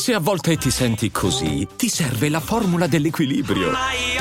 Se a volte ti senti così, ti serve la formula dell'equilibrio.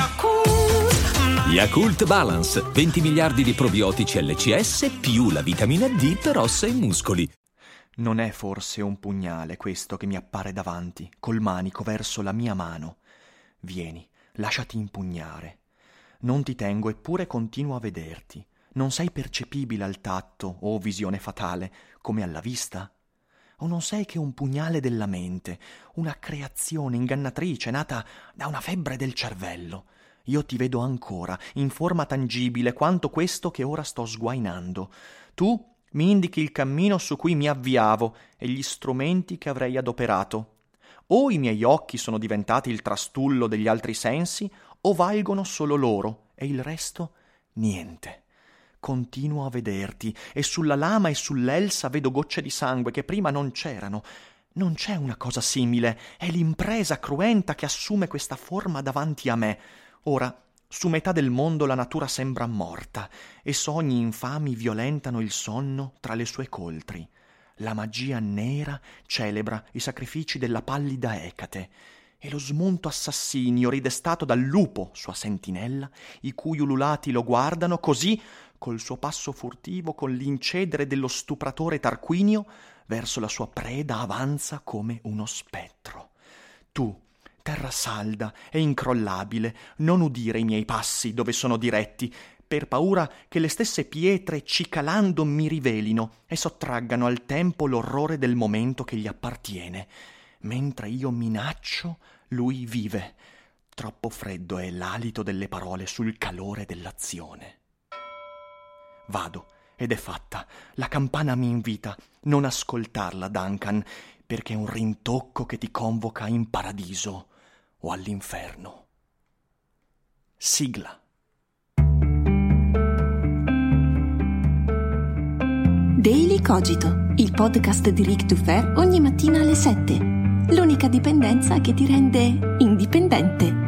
Yakult Balance, 20 miliardi di probiotici LCS più la vitamina D per ossa e muscoli. Non è forse un pugnale questo che mi appare davanti, col manico verso la mia mano? Vieni, lasciati impugnare. Non ti tengo, eppure continuo a vederti. Non sei percepibile al tatto, o visione fatale, come alla vista? O non sei che un pugnale della mente, una creazione ingannatrice nata da una febbre del cervello? Io ti vedo ancora, in forma tangibile, quanto questo che ora sto sguainando. Tu mi indichi il cammino su cui mi avviavo e gli strumenti che avrei adoperato. O i miei occhi sono diventati il trastullo degli altri sensi, o valgono solo loro, e il resto niente. Continuo a vederti, e sulla lama e sull'elsa vedo gocce di sangue che prima non c'erano. Non c'è una cosa simile, è l'impresa cruenta che assume questa forma davanti a me. Ora, su metà del mondo la natura sembra morta, e sogni infami violentano il sonno tra le sue coltri. La magia nera celebra i sacrifici della pallida Ecate, e lo smunto assassinio ridestato dal lupo, sua sentinella, i cui ululati lo guardano, così, col suo passo furtivo, con l'incedere dello stupratore Tarquinio, verso la sua preda avanza come uno spettro. Tu, terra salda e incrollabile, non udire i miei passi dove sono diretti, per paura che le stesse pietre cicalando mi rivelino e sottraggano al tempo l'orrore del momento che gli appartiene. Mentre io minaccio, lui vive. Troppo freddo è l'alito delle parole sul calore dell'azione. Vado, ed è fatta. La campana mi invita. Non ascoltarla, Duncan, perché è un rintocco che ti convoca in paradiso o all'inferno. Sigla. Daily Cogito, il podcast di Ric Dufer ogni mattina alle 7. L'unica dipendenza che ti rende indipendente.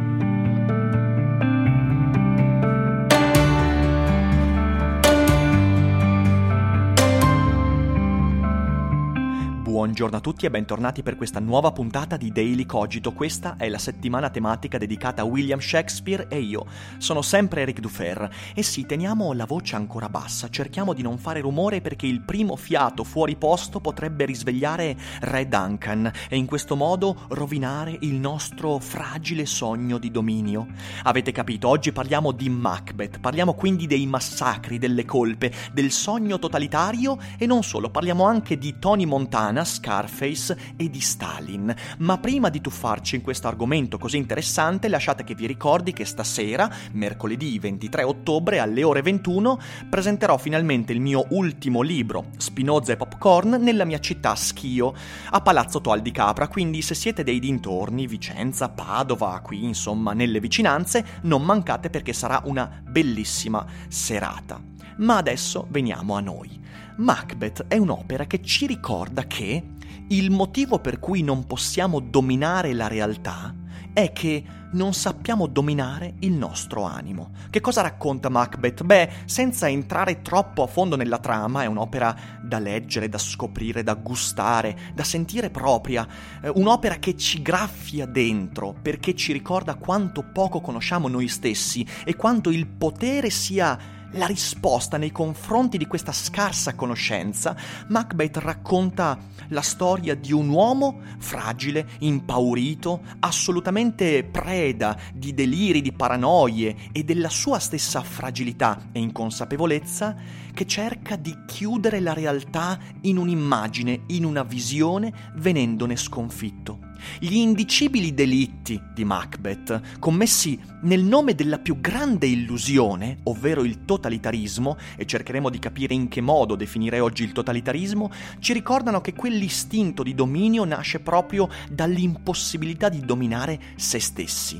Buongiorno a tutti e bentornati per questa nuova puntata di Daily Cogito. Questa è la settimana tematica dedicata a William Shakespeare e io sono sempre Eric Dufer. E sì, teniamo la voce ancora bassa, cerchiamo di non fare rumore perché il primo fiato fuori posto potrebbe risvegliare Re Duncan e in questo modo rovinare il nostro fragile sogno di dominio. Avete capito, oggi parliamo di Macbeth, parliamo quindi dei massacri, delle colpe, del sogno totalitario e non solo, parliamo anche di Tony Montana, Scarface e di Stalin. Ma prima di tuffarci in questo argomento così interessante, lasciate che vi ricordi che stasera, mercoledì 23 ottobre alle ore 21, presenterò finalmente il mio ultimo libro, Spinoza e Popcorn, nella mia città Schio, a Palazzo Toal di Capra, quindi se siete dei dintorni, Vicenza, Padova, qui insomma nelle vicinanze, non mancate perché sarà una bellissima serata. Ma adesso veniamo a noi. Macbeth è un'opera che ci ricorda che il motivo per cui non possiamo dominare la realtà è che non sappiamo dominare il nostro animo. Che cosa racconta Macbeth? Beh, senza entrare troppo a fondo nella trama, è un'opera da leggere, da scoprire, da gustare, da sentire propria, un'opera che ci graffia dentro, perché ci ricorda quanto poco conosciamo noi stessi e quanto il potere sia la risposta nei confronti di questa scarsa conoscenza. Macbeth racconta la storia di un uomo fragile, impaurito, assolutamente preda di deliri, di paranoie e della sua stessa fragilità e inconsapevolezza, che cerca di chiudere la realtà in un'immagine, in una visione, venendone sconfitto. Gli indicibili delitti di Macbeth, commessi nel nome della più grande illusione, ovvero il totalitarismo, e cercheremo di capire in che modo definire oggi il totalitarismo, ci ricordano che quell'istinto di dominio nasce proprio dall'impossibilità di dominare se stessi.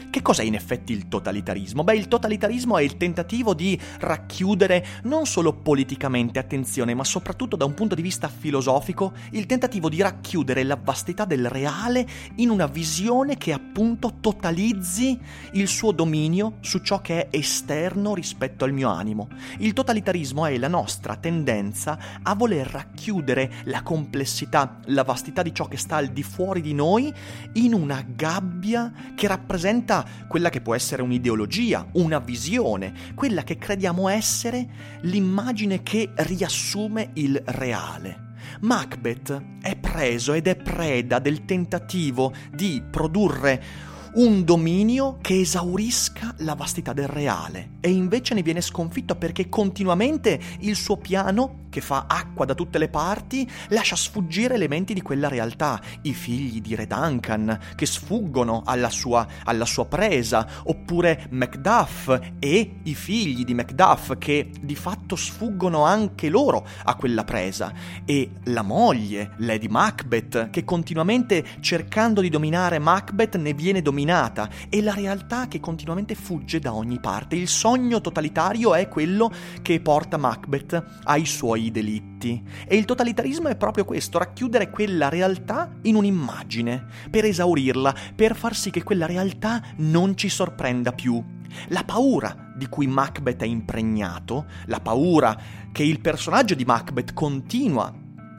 Che cos'è in effetti il totalitarismo? Beh, il totalitarismo è il tentativo di racchiudere non solo politicamente, attenzione, ma soprattutto da un punto di vista filosofico, il tentativo di racchiudere la vastità del reale in una visione che appunto totalizzi il suo dominio su ciò che è esterno rispetto al mio animo. Il totalitarismo è la nostra tendenza a voler racchiudere la complessità, la vastità di ciò che sta al di fuori di noi in una gabbia che rappresenta quella che può essere un'ideologia, una visione, quella che crediamo essere l'immagine che riassume il reale. Macbeth è preso ed è preda del tentativo di produrre un dominio che esaurisca la vastità del reale, e invece ne viene sconfitto perché continuamente il suo piano, che fa acqua da tutte le parti, lascia sfuggire elementi di quella realtà. I figli di Re Duncan che sfuggono alla sua presa, oppure Macduff e i figli di Macduff che di fatto sfuggono anche loro a quella presa, e la moglie, Lady Macbeth, che continuamente, cercando di dominare Macbeth, ne viene dominata, e la realtà che continuamente fugge da ogni parte. Il sogno totalitario è quello che porta Macbeth ai suoi delitti, e il totalitarismo è proprio questo: racchiudere quella realtà in un'immagine, per esaurirla, per far sì che quella realtà non ci sorprenda più. La paura di cui Macbeth è impregnato, la paura che il personaggio di Macbeth continua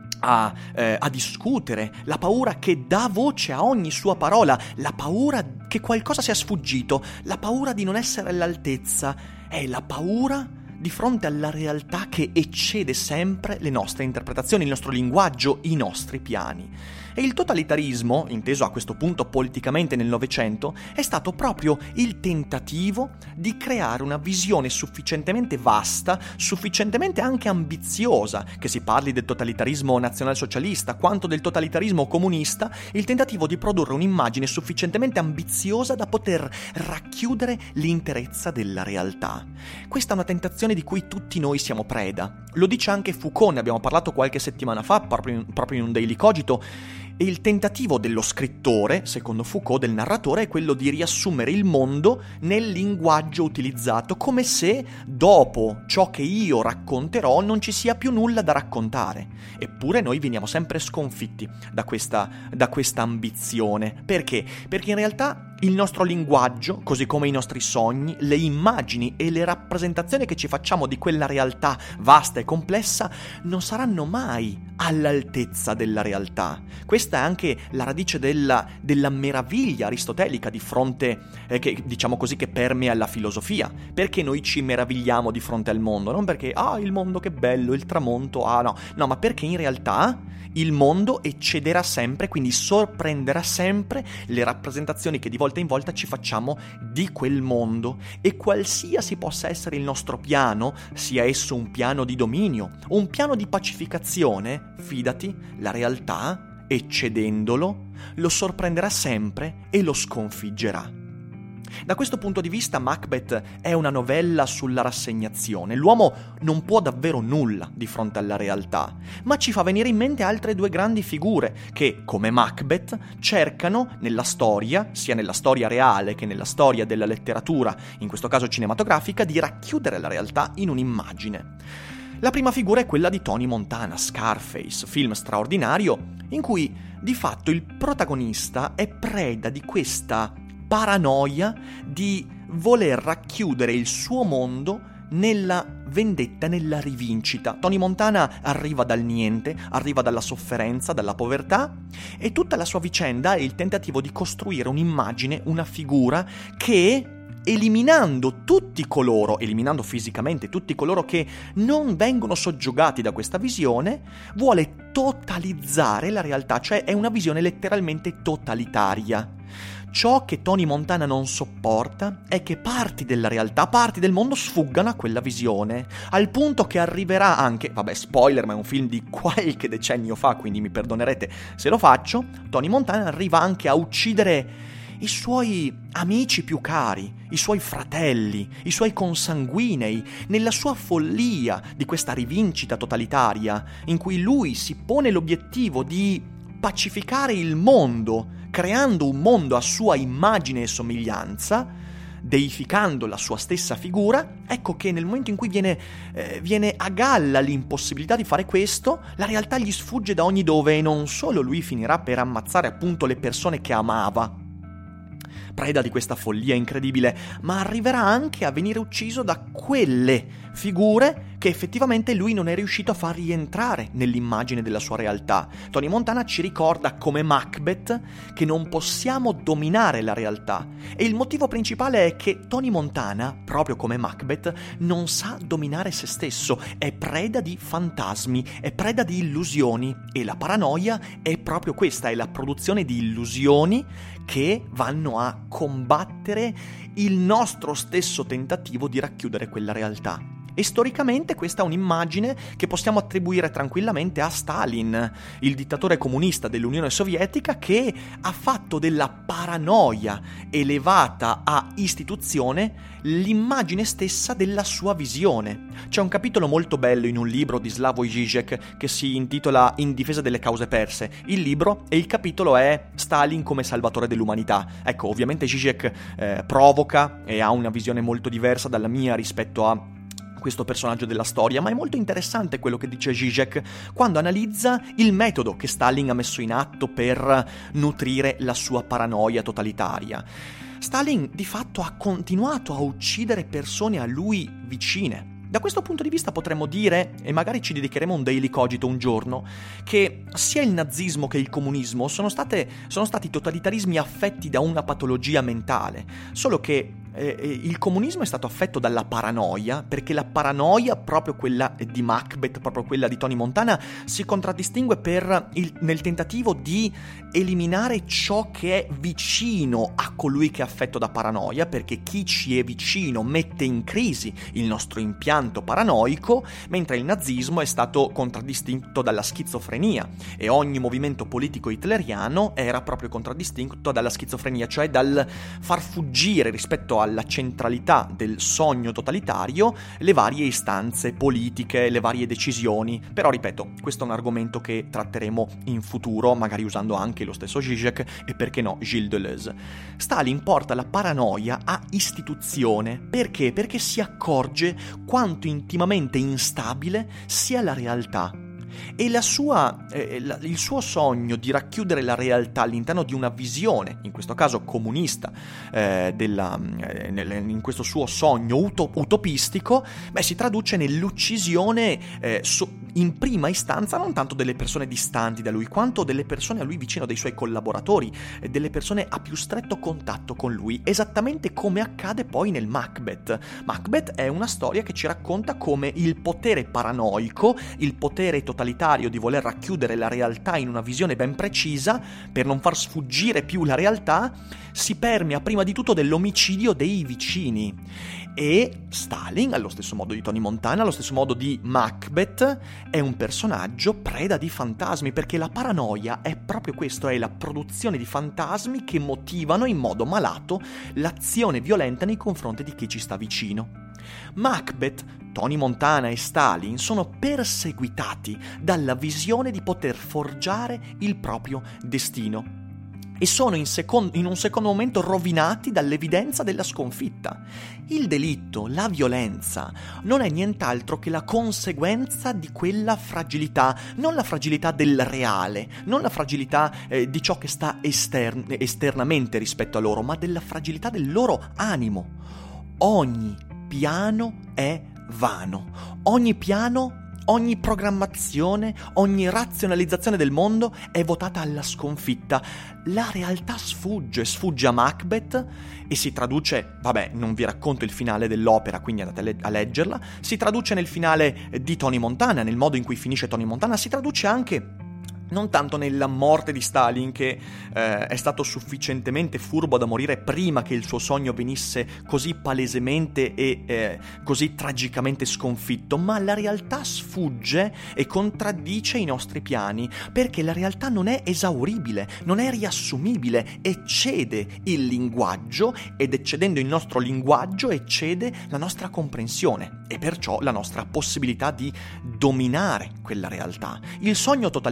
a discutere, la paura che dà voce a ogni sua parola, la paura che qualcosa sia sfuggito, la paura di non essere all'altezza, è la paura di fronte alla realtà che eccede sempre le nostre interpretazioni, il nostro linguaggio, i nostri piani. E il totalitarismo, inteso a questo punto politicamente nel Novecento, è stato proprio il tentativo di creare una visione sufficientemente vasta, sufficientemente anche ambiziosa, che si parli del totalitarismo nazionalsocialista quanto del totalitarismo comunista, il tentativo di produrre un'immagine sufficientemente ambiziosa da poter racchiudere l'interezza della realtà. Questa è una tentazione di cui tutti noi siamo preda. Lo dice anche Foucault, ne abbiamo parlato qualche settimana fa, proprio in un Daily Cogito. E il tentativo dello scrittore, secondo Foucault, del narratore, è quello di riassumere il mondo nel linguaggio utilizzato, come se dopo ciò che io racconterò non ci sia più nulla da raccontare. Eppure noi veniamo sempre sconfitti da questa ambizione. Perché? Perché in realtà il nostro linguaggio, così come i nostri sogni, le immagini e le rappresentazioni che ci facciamo di quella realtà vasta e complessa, non saranno mai all'altezza della realtà. Questa è anche la radice della meraviglia aristotelica di fronte, che diciamo così, che permea la filosofia. Perché noi ci meravigliamo di fronte al mondo? Non perché, il mondo che bello, il tramonto, no, ma perché in realtà il mondo eccederà sempre, quindi sorprenderà sempre le rappresentazioni che di volta in volta ci facciamo di quel mondo, e qualsiasi possa essere il nostro piano, sia esso un piano di dominio o un piano di pacificazione, fidati, la realtà, eccedendolo, lo sorprenderà sempre e lo sconfiggerà. Da questo punto di vista Macbeth è una novella sulla rassegnazione. L'uomo non può davvero nulla di fronte alla realtà, ma ci fa venire in mente altre due grandi figure che, come Macbeth, cercano nella storia, sia nella storia reale che nella storia della letteratura, in questo caso cinematografica, di racchiudere la realtà in un'immagine. La prima figura è quella di Tony Montana, Scarface, film straordinario in cui di fatto il protagonista è preda di questa paranoia di voler racchiudere il suo mondo nella vendetta, nella rivincita. Tony Montana arriva dal niente, arriva dalla sofferenza, dalla povertà, e tutta la sua vicenda è il tentativo di costruire un'immagine, una figura che, eliminando fisicamente tutti coloro che non vengono soggiogati da questa visione, vuole totalizzare la realtà, cioè è una visione letteralmente totalitaria. Ciò che Tony Montana non sopporta è che parti della realtà, parti del mondo sfuggano a quella visione, al punto che arriverà anche, spoiler, ma è un film di qualche decennio fa, quindi mi perdonerete se lo faccio, Tony Montana arriva anche a uccidere i suoi amici più cari, i suoi fratelli, i suoi consanguinei, nella sua follia di questa rivincita totalitaria, in cui lui si pone l'obiettivo di pacificare il mondo creando un mondo a sua immagine e somiglianza, deificando la sua stessa figura. Ecco che nel momento in cui viene a galla l'impossibilità di fare questo, la realtà gli sfugge da ogni dove e non solo lui finirà per ammazzare appunto le persone che amava, preda di questa follia incredibile, ma arriverà anche a venire ucciso da quelle figure che effettivamente lui non è riuscito a far rientrare nell'immagine della sua realtà. Tony Montana ci ricorda come Macbeth che non possiamo dominare la realtà, e il motivo principale è che Tony Montana, proprio come Macbeth, non sa dominare se stesso, è preda di fantasmi, è preda di illusioni, e la paranoia è proprio questa, è la produzione di illusioni che vanno a combattere il nostro stesso tentativo di racchiudere quella realtà. E storicamente questa è un'immagine che possiamo attribuire tranquillamente a Stalin, il dittatore comunista dell'Unione Sovietica, che ha fatto della paranoia elevata a istituzione l'immagine stessa della sua visione. C'è un capitolo molto bello in un libro di Slavoj Žižek che si intitola In difesa delle cause perse. Il libro e il capitolo è Stalin come salvatore dell'umanità. Ecco, ovviamente Žižek provoca e ha una visione molto diversa dalla mia rispetto a questo personaggio della storia, ma è molto interessante quello che dice Žižek quando analizza il metodo che Stalin ha messo in atto per nutrire la sua paranoia totalitaria. Stalin di fatto ha continuato a uccidere persone a lui vicine. Da questo punto di vista potremmo dire, e magari ci dedicheremo un Daily Cogito un giorno, che sia il nazismo che il comunismo sono stati totalitarismi affetti da una patologia mentale, solo che il comunismo è stato affetto dalla paranoia, perché la paranoia, proprio quella di Macbeth, proprio quella di Tony Montana, si contraddistingue nel tentativo di eliminare ciò che è vicino a colui che è affetto da paranoia, perché chi ci è vicino mette in crisi il nostro impianto paranoico, mentre il nazismo è stato contraddistinto dalla schizofrenia, e ogni movimento politico hitleriano era proprio contraddistinto dalla schizofrenia, cioè dal far fuggire rispetto alla centralità del sogno totalitario le varie istanze politiche, le varie decisioni. Però ripeto, questo è un argomento che tratteremo in futuro, magari usando anche lo stesso Žižek e perché no Gilles Deleuze. Stalin porta la paranoia a istituzione. Perché? Perché si accorge quanto intimamente instabile sia la realtà. E il suo sogno di racchiudere la realtà all'interno di una visione, in questo caso comunista, in questo suo sogno utopistico, si traduce nell'uccisione in prima istanza non tanto delle persone distanti da lui, quanto delle persone a lui vicino, dei suoi collaboratori, delle persone a più stretto contatto con lui, esattamente come accade poi nel Macbeth. Macbeth è una storia che ci racconta come il potere paranoico, il potere totalitario di voler racchiudere la realtà in una visione ben precisa per non far sfuggire più la realtà, si permea prima di tutto dell'omicidio dei vicini. E Stalin, allo stesso modo di Tony Montana, allo stesso modo di Macbeth, è un personaggio preda di fantasmi, perché la paranoia è proprio questo, è la produzione di fantasmi che motivano in modo malato l'azione violenta nei confronti di chi ci sta vicino. Macbeth, Tony Montana e Stalin sono perseguitati dalla visione di poter forgiare il proprio destino e sono in un secondo momento rovinati dall'evidenza della sconfitta. Il delitto, la violenza, non è nient'altro che la conseguenza di quella fragilità, non la fragilità del reale, non la fragilità di ciò che sta esternamente rispetto a loro, ma della fragilità del loro animo. Ogni piano è vano, ogni piano, ogni programmazione, ogni razionalizzazione del mondo è votata alla sconfitta. La realtà sfugge a Macbeth e si traduce, non vi racconto il finale dell'opera, quindi andate a leggerla, si traduce nel finale di Tony Montana, nel modo in cui finisce Tony Montana, si traduce anche non tanto nella morte di Stalin, che è stato sufficientemente furbo da morire prima che il suo sogno venisse così palesemente e così tragicamente sconfitto, ma la realtà sfugge e contraddice i nostri piani, perché la realtà non è esauribile, non è riassumibile, eccede il linguaggio, ed eccedendo il nostro linguaggio eccede la nostra comprensione e perciò la nostra possibilità di dominare quella realtà. Il sogno totalitario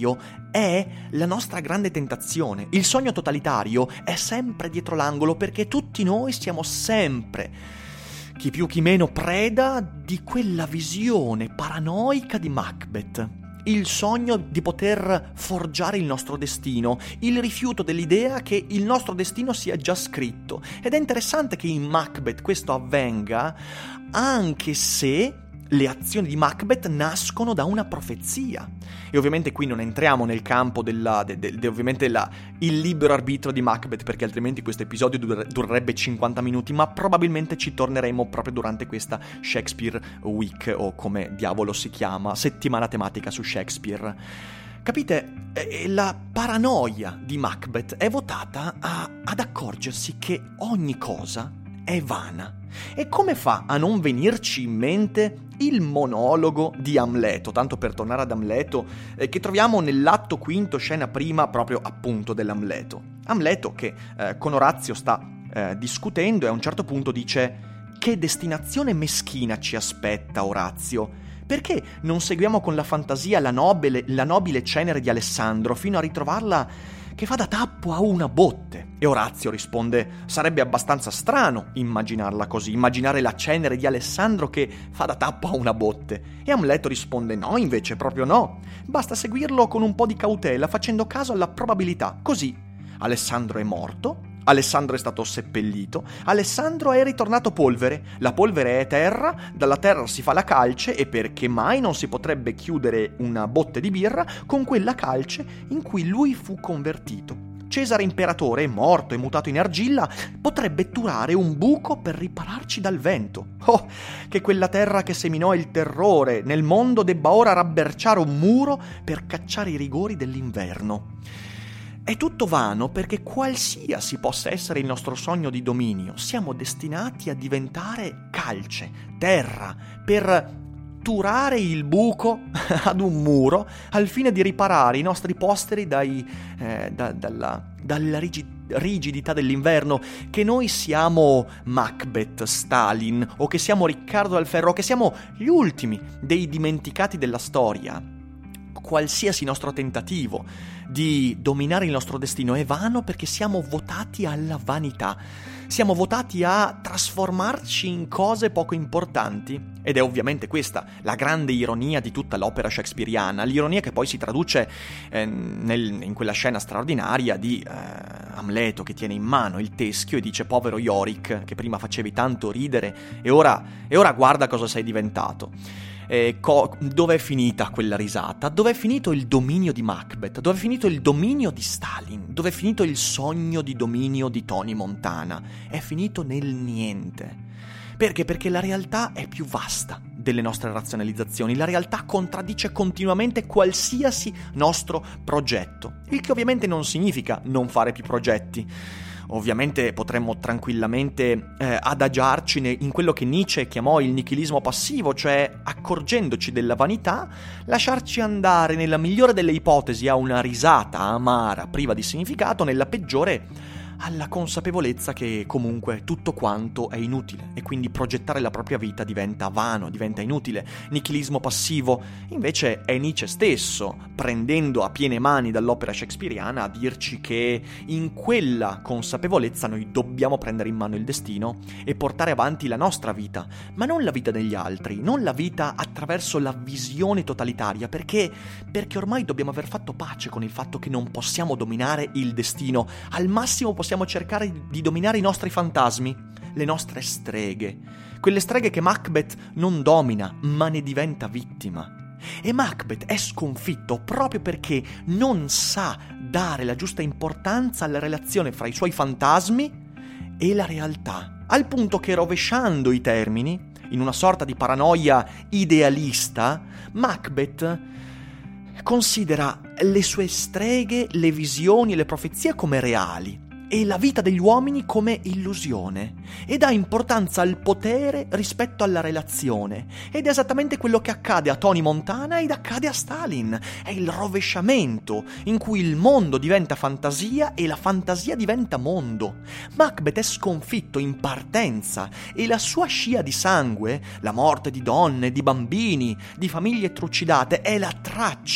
totalitario è la nostra grande tentazione. Il sogno totalitario è sempre dietro l'angolo perché tutti noi siamo sempre, chi più chi meno, preda di quella visione paranoica di Macbeth. Il sogno di poter forgiare il nostro destino, il rifiuto dell'idea che il nostro destino sia già scritto. Ed è interessante che in Macbeth questo avvenga, anche se le azioni di Macbeth nascono da una profezia. E ovviamente qui non entriamo nel campo ovviamente il libero arbitrio di Macbeth, perché altrimenti questo episodio durerebbe 50 minuti, ma probabilmente ci torneremo proprio durante questa Shakespeare Week, o come diavolo si chiama, settimana tematica su Shakespeare. Capite? La paranoia di Macbeth è votata ad accorgersi che ogni cosa è vana. E come fa a non venirci in mente il monologo di Amleto, tanto per tornare ad Amleto, che troviamo nell'atto quinto, scena prima, proprio appunto dell'Amleto. Amleto che con Orazio sta discutendo e a un certo punto dice: che destinazione meschina ci aspetta, Orazio? Perché non seguiamo con la fantasia la nobile cenere di Alessandro fino a ritrovarla che fa da tappo a una botte? E Orazio risponde: sarebbe abbastanza strano immaginarla così, immaginare la cenere di Alessandro che fa da tappo a una botte. E Amleto risponde: no, invece proprio no, basta seguirlo con un po' di cautela, facendo caso alla probabilità. Così Alessandro è morto, Alessandro è stato seppellito, Alessandro è ritornato polvere, la polvere è terra, dalla terra si fa la calce, e perché mai non si potrebbe chiudere una botte di birra con quella calce in cui lui fu convertito? Cesare imperatore, morto e mutato in argilla, potrebbe turare un buco per ripararci dal vento. Oh, che quella terra che seminò il terrore nel mondo debba ora rabberciare un muro per cacciare i rigori dell'inverno. È tutto vano perché qualsiasi possa essere il nostro sogno di dominio, siamo destinati a diventare calce, terra, per turare il buco ad un muro al fine di riparare i nostri posteri dalla rigidità dell'inverno. Che noi siamo Macbeth, Stalin, o che siamo Riccardo dal Ferro, o che siamo gli ultimi dei dimenticati della storia, qualsiasi nostro tentativo di dominare il nostro destino è vano perché siamo votati alla vanità, siamo votati a trasformarci in cose poco importanti. Ed è ovviamente questa la grande ironia di tutta l'opera shakespeariana, l'ironia che poi si traduce in quella scena straordinaria di Amleto che tiene in mano il teschio e dice: povero Yorick, che prima facevi tanto ridere e ora guarda cosa sei diventato. Dove è finita quella risata? Dove è finito il dominio di Macbeth? Dove è finito il dominio di Stalin? Dove è finito il sogno di dominio di Tony Montana? È finito nel niente. Perché? Perché la realtà è più vasta delle nostre razionalizzazioni. La realtà contraddice continuamente qualsiasi nostro progetto, il che ovviamente non significa non fare più progetti. Ovviamente potremmo tranquillamente adagiarci in quello che Nietzsche chiamò il nichilismo passivo, cioè accorgendoci della vanità, lasciarci andare nella migliore delle ipotesi a una risata amara, priva di significato, nella peggiore alla consapevolezza che comunque tutto quanto è inutile e quindi progettare la propria vita diventa vano, diventa inutile. Nichilismo passivo invece è Nietzsche stesso, prendendo a piene mani dall'opera shakespeariana, a dirci che in quella consapevolezza noi dobbiamo prendere in mano il destino e portare avanti la nostra vita, ma non la vita degli altri, non la vita attraverso la visione totalitaria, perché ormai dobbiamo aver fatto pace con il fatto che non possiamo dominare il destino. Al massimo possiamo cercare di dominare i nostri fantasmi, le nostre streghe, quelle streghe che Macbeth non domina, ma ne diventa vittima. E Macbeth è sconfitto proprio perché non sa dare la giusta importanza alla relazione fra i suoi fantasmi e la realtà, al punto che, rovesciando i termini, in una sorta di paranoia idealista, Macbeth considera le sue streghe, le visioni e le profezie come reali e la vita degli uomini come illusione, e dà importanza al potere rispetto alla relazione. Ed è esattamente quello che accade a Tony Montana ed accade a Stalin. È il rovesciamento in cui il mondo diventa fantasia e la fantasia diventa mondo. Macbeth è sconfitto in partenza e la sua scia di sangue, la morte di donne, di bambini, di famiglie trucidate, è la traccia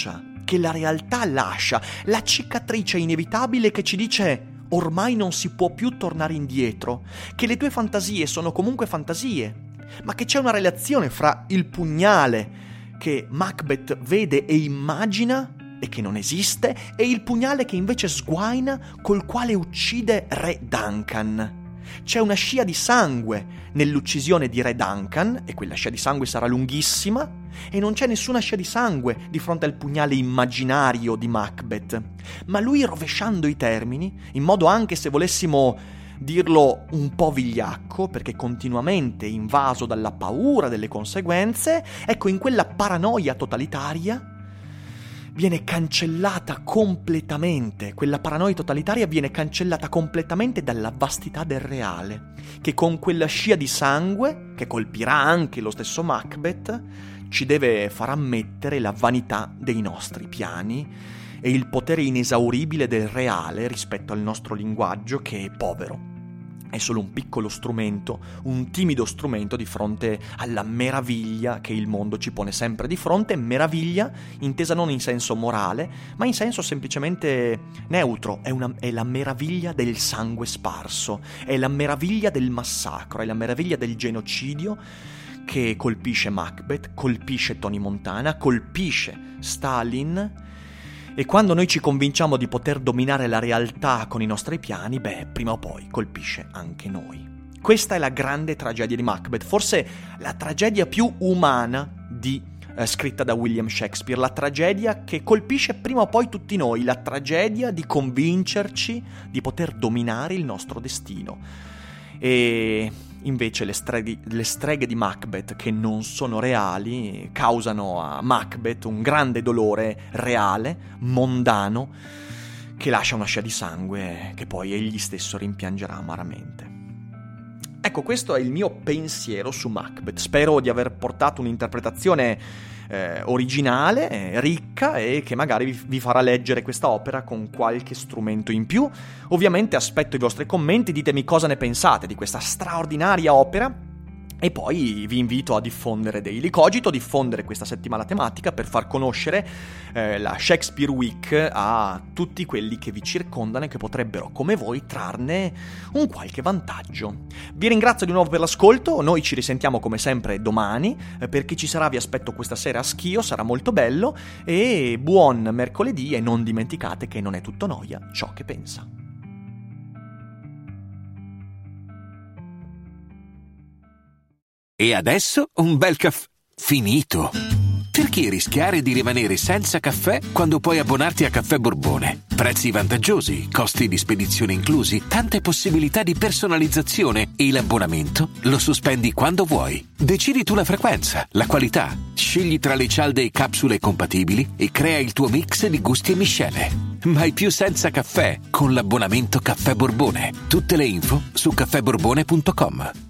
che la realtà lascia, la cicatrice inevitabile che ci dice ormai non si può più tornare indietro, che le tue fantasie sono comunque fantasie, ma che c'è una relazione fra il pugnale che Macbeth vede e immagina e che non esiste, e il pugnale che invece sguaina col quale uccide Re Duncan. C'è una scia di sangue nell'uccisione di Re Duncan, e quella scia di sangue sarà lunghissima, e non c'è nessuna scia di sangue di fronte al pugnale immaginario di Macbeth. Ma lui, rovesciando i termini, in modo anche, se volessimo dirlo, un po' vigliacco, perché continuamente invaso dalla paura delle conseguenze, ecco, in quella paranoia totalitaria viene cancellata completamente, quella paranoia totalitaria viene cancellata completamente dalla vastità del reale, che con quella scia di sangue, che colpirà anche lo stesso Macbeth, ci deve far ammettere la vanità dei nostri piani e il potere inesauribile del reale rispetto al nostro linguaggio, che è povero. È solo un piccolo strumento, un timido strumento di fronte alla meraviglia che il mondo ci pone sempre di fronte, meraviglia intesa non in senso morale, ma in senso semplicemente neutro. È la meraviglia del sangue sparso, è la meraviglia del massacro, è la meraviglia del genocidio che colpisce Macbeth, colpisce Tony Montana, colpisce Stalin. E quando noi ci convinciamo di poter dominare la realtà con i nostri piani, prima o poi colpisce anche noi. Questa è la grande tragedia di Macbeth, forse la tragedia più umana scritta da William Shakespeare, la tragedia che colpisce prima o poi tutti noi, la tragedia di convincerci di poter dominare il nostro destino. E invece le streghe di Macbeth, che non sono reali, causano a Macbeth un grande dolore reale, mondano, che lascia una scia di sangue che poi egli stesso rimpiangerà amaramente. Ecco, questo è il mio pensiero su Macbeth. Spero di aver portato un'interpretazione originale, ricca, e che magari vi farà leggere questa opera con qualche strumento in più. Ovviamente aspetto i vostri commenti, ditemi cosa ne pensate di questa straordinaria opera. E poi vi invito a diffondere Daily Cogito, diffondere questa settimana tematica per far conoscere la Shakespeare Week a tutti quelli che vi circondano e che potrebbero, come voi, trarne un qualche vantaggio. Vi ringrazio di nuovo per l'ascolto, noi ci risentiamo come sempre domani, per chi ci sarà vi aspetto questa sera a Schio, sarà molto bello, e buon mercoledì, e non dimenticate che non è tutto noia ciò che pensa. E adesso un bel caffè finito. Perché rischiare di rimanere senza caffè quando puoi abbonarti a Caffè Borbone? Prezzi vantaggiosi, costi di spedizione inclusi, tante possibilità di personalizzazione, e l'abbonamento lo sospendi quando vuoi. Decidi tu la frequenza, la qualità, scegli tra le cialde e capsule compatibili e crea il tuo mix di gusti e miscele. Mai più senza caffè con l'abbonamento Caffè Borbone. Tutte le info su caffèborbone.com.